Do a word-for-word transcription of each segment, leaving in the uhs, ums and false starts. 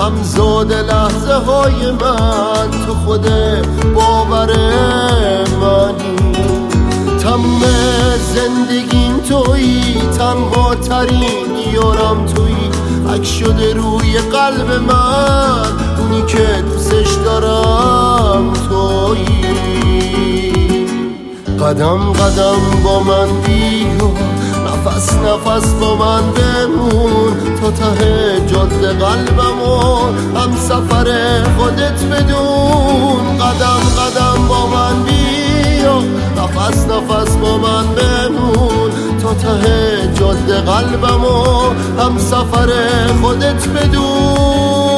همزاد لحظه های من، تو خود باور منی. تمام زندگیم تویی، تنها ترین یارم تویی، عکس شده روی قلب من، اونی که دوستش دارم تویی. قدم قدم با من بیا، نفس نفس با من بمون، تا ته جاده قلبمو هم سفر خودت بدون. قدم قدم با من بیا، نفس نفس با من بمون، تا ته جاده قلبمو هم سفر خودت بدون.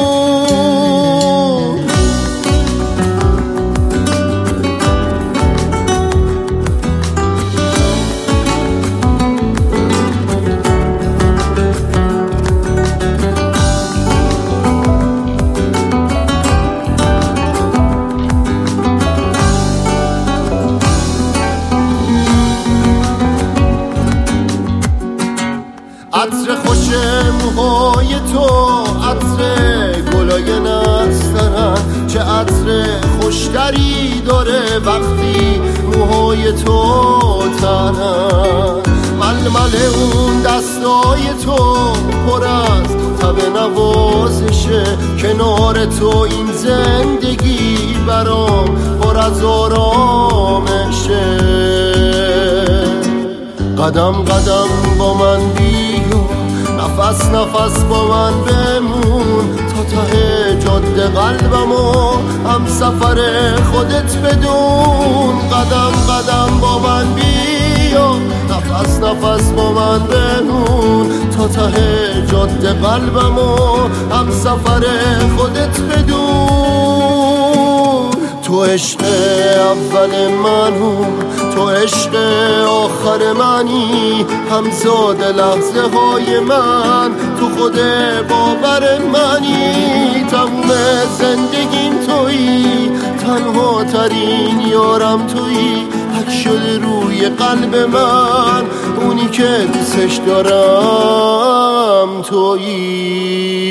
عطر خوش موهای تو، عطر گلای نسترن، چه عطر خوشتری داره وقتی موهای تو ترن. ململ اون دستای تو پر از تب نوازشه، کنار تو این زندگی برام پر از آرامشه. قدم قدم با من بیا، نفس نفس با من بمون، تا ته جاده قلبمو هم سفر خودت بدون. قدم قدم با من بیا، نفس نفس با من بمون، تا ته جاده قلبمو هم سفر خودت بدون. تو عشق اول منو، تو عشق آخر منی، همزاد لحظه های من، تو خود باور منی. تموم زندگیم تویی، تنها ترین یارم تویی، عکس شده روی قلب من، اونی که دوستش دارم تویی.